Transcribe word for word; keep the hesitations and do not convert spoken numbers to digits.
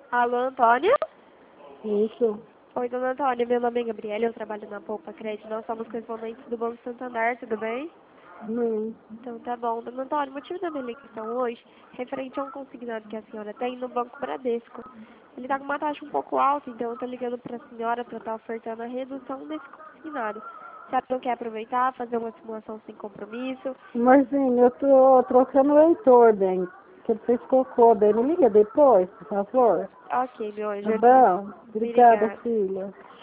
Alô, Antônio? Isso. Oi, dona Antônia, meu nome é Gabriela, eu trabalho na Poupa Crédito, nós somos correspondentes do Banco Santander, tudo bem? Hum. Então tá bom. Dona Antônia, o motivo da minha ligação hoje, referente a um consignado que a senhora tem no Banco Bradesco. Ele tá com uma taxa um pouco alta, então eu tô ligando pra senhora pra estar ofertando a redução desse consignado. Se ela não quer aproveitar, fazer uma simulação sem compromisso. Marzinho, eu tô trocando o Heitor, bem. Que ele fez cocô, bem. Me liga depois, por favor. Ok, meu Tá anjo. bom? Obrigada, Obrigada. filha.